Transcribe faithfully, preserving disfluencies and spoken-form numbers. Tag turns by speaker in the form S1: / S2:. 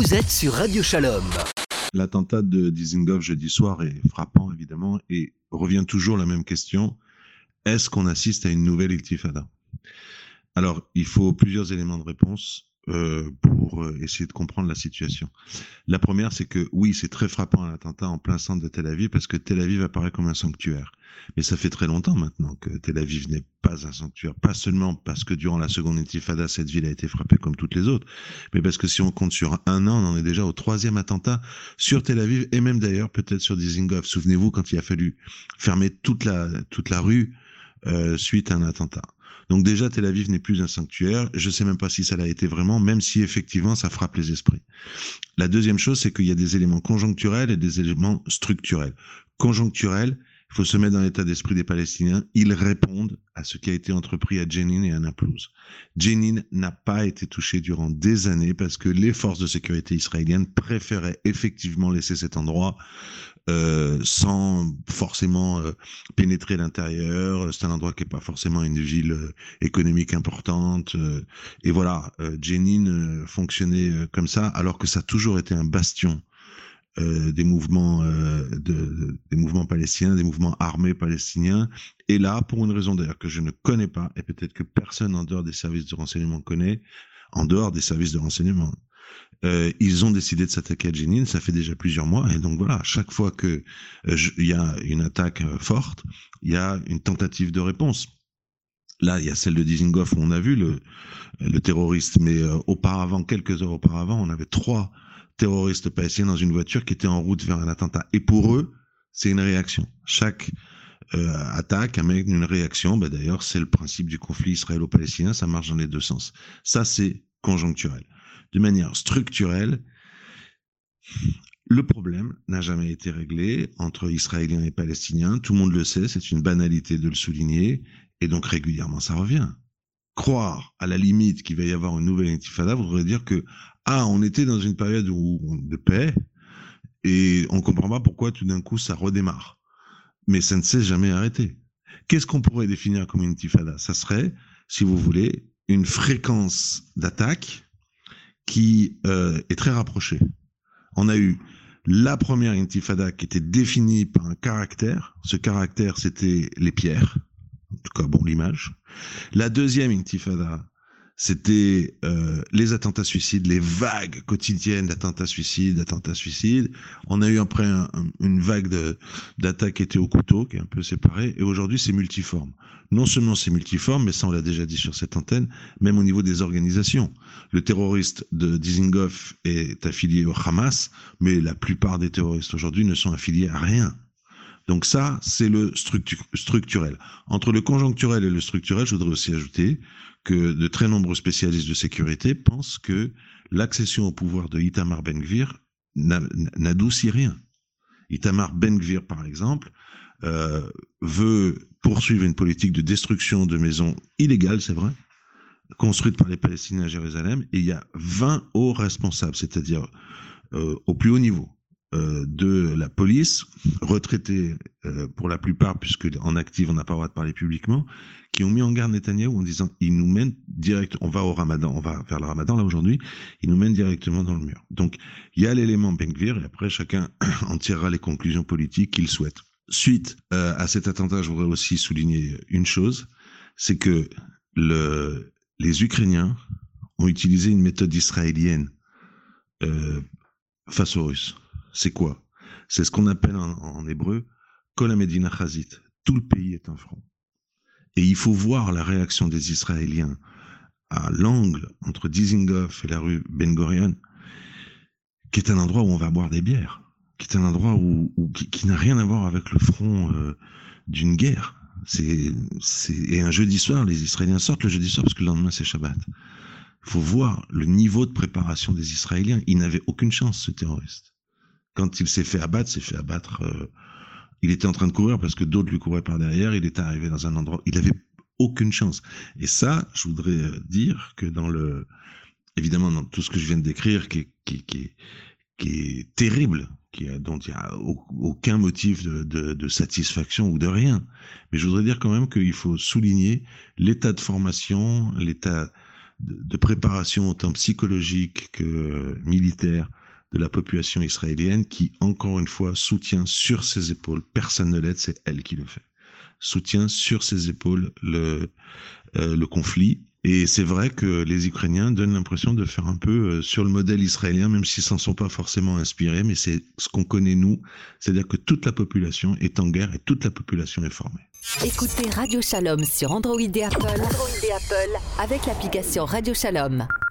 S1: Vous êtes sur Radio Shalom.
S2: L'attentat de Dizengoff jeudi soir est frappant, évidemment, et revient toujours la même question. Est-ce qu'on assiste à une nouvelle intifada ? Alors, il faut plusieurs éléments de réponse euh, pour euh, essayer de comprendre la situation. La première, c'est que oui, c'est très frappant un attentat en plein centre de Tel Aviv, parce que Tel Aviv apparaît comme un sanctuaire. Mais ça fait très longtemps maintenant que Tel Aviv n'est pas un sanctuaire. Pas seulement parce que durant la seconde intifada, cette ville a été frappée comme toutes les autres, mais parce que si on compte sur un an, on en est déjà au troisième attentat sur Tel Aviv, et même d'ailleurs peut-être sur Dizengoff. Souvenez-vous quand il a fallu fermer toute la, toute la rue euh, suite à un attentat. Donc déjà, Tel Aviv n'est plus un sanctuaire. Je ne sais même pas si ça l'a été vraiment, même si effectivement ça frappe les esprits. La deuxième chose, c'est qu'il y a des éléments conjoncturels et des éléments structurels. Conjoncturels, il faut se mettre dans l'état d'esprit des Palestiniens. Ils répondent à ce qui a été entrepris à Jenin et à Naplouse. Jenin n'a pas été touché durant des années parce que les forces de sécurité israéliennes préféraient effectivement laisser cet endroit Euh, sans forcément euh, pénétrer l'intérieur. C'est un endroit qui n'est pas forcément une ville euh, économique importante. Euh, et voilà, euh, Jenin euh, fonctionnait euh, comme ça, alors que ça a toujours été un bastion euh, des mouvements, euh, de, de, des mouvements palestiniens, des mouvements armés palestiniens. Et là, pour une raison d'ailleurs que je ne connais pas, et peut-être que personne en dehors des services de renseignement connaît, en dehors des services de renseignement, Euh, ils ont décidé de s'attaquer à Jenin, ça fait déjà plusieurs mois, et donc voilà, chaque fois que il euh, y a une attaque euh, forte, il y a une tentative de réponse. Là, il y a celle de Dizengoff où on a vu le, le terroriste, mais euh, auparavant, quelques heures auparavant, on avait trois terroristes palestiniens dans une voiture qui étaient en route vers un attentat. Et pour eux, c'est une réaction. Chaque euh, attaque amène une réaction. Bah, d'ailleurs, c'est le principe du conflit israélo-palestinien, ça marche dans les deux sens. Ça, c'est conjoncturel. De manière structurelle, le problème n'a jamais été réglé entre Israéliens et Palestiniens. Tout le monde le sait, c'est une banalité de le souligner, et donc régulièrement ça revient. Croire à la limite qu'il va y avoir une nouvelle intifada voudrait dire que ah, on était dans une période où, de paix et on ne comprend pas pourquoi tout d'un coup ça redémarre. Mais ça ne s'est jamais arrêté. Qu'est-ce qu'on pourrait définir comme une intifada ? Ça serait, si vous voulez, une fréquence d'attaque qui euh, est très rapproché. On a eu la première intifada qui était définie par un caractère. Ce caractère, c'était les pierres. En tout cas, bon, l'image. La deuxième intifada, c'était euh, les attentats suicides, les vagues quotidiennes d'attentats suicides, d'attentats suicides. On a eu après un, un, une vague de, d'attaques qui était au couteau, qui est un peu séparée. Et aujourd'hui, c'est multiforme. Non seulement c'est multiforme, mais ça, on l'a déjà dit sur cette antenne, même au niveau des organisations. Le terroriste de Dizengoff est affilié au Hamas, mais la plupart des terroristes aujourd'hui ne sont affiliés à rien. Donc ça, c'est le structu- structurel. Entre le conjoncturel et le structurel, je voudrais aussi ajouter que de très nombreux spécialistes de sécurité pensent que l'accession au pouvoir de Itamar Ben-Gvir n'adoucit rien. Itamar Ben-Gvir, par exemple, euh, veut poursuivre une politique de destruction de maisons illégales, c'est vrai, construites par les Palestiniens à Jérusalem, et il y a vingt hauts responsables, c'est-à-dire euh, au plus haut niveau, euh, de la police, retraités euh, pour la plupart, puisque en active on n'a pas le droit de parler publiquement, qui ont mis en garde Netanyahou en disant il nous mène direct, on va au Ramadan, on va vers le Ramadan là aujourd'hui, il nous mène directement dans le mur. Donc il y a l'élément Ben-Gvir et après chacun en tirera les conclusions politiques qu'il souhaite. Suite euh, à cet attentat, je voudrais aussi souligner une chose, c'est que le, les Ukrainiens ont utilisé une méthode israélienne euh, face aux Russes. C'est quoi ? C'est ce qu'on appelle en, en hébreu Kol HaMedina Chazit. Tout le pays est un front. Et il faut voir la réaction des Israéliens à l'angle entre Dizengoff et la rue Ben Gurion, qui est un endroit où on va boire des bières, qui est un endroit où, où qui, qui n'a rien à voir avec le front euh, d'une guerre. C'est, c'est, et un jeudi soir, les Israéliens sortent le jeudi soir parce que le lendemain c'est Shabbat. Il faut voir le niveau de préparation des Israéliens. Il n'avait aucune chance, ce terroriste. Quand il s'est fait abattre, s'est fait abattre. Euh, il était en train de courir parce que d'autres lui couraient par derrière. Il est arrivé dans un endroit. Il avait aucune chance. Et ça, je voudrais dire que dans le, évidemment, dans tout ce que je viens de décrire, qui est, qui, qui, qui est terrible, qui a, dont il n'y a aucun motif de, de, de satisfaction ou de rien. Mais je voudrais dire quand même qu'il faut souligner l'état de formation, l'état de, de préparation autant psychologique que militaire de la population israélienne qui, encore une fois, soutient sur ses épaules, personne ne l'aide, c'est elle qui le fait, soutient sur ses épaules le, euh, le conflit. Et c'est vrai que les Ukrainiens donnent l'impression de faire un peu euh, sur le modèle israélien, même s'ils s'en sont pas forcément inspirés, mais c'est ce qu'on connaît nous, c'est-à-dire que toute la population est en guerre et toute la population est formée.
S1: Écoutez Radio Shalom sur Android et Apple, Android et Apple avec l'application Radio Shalom.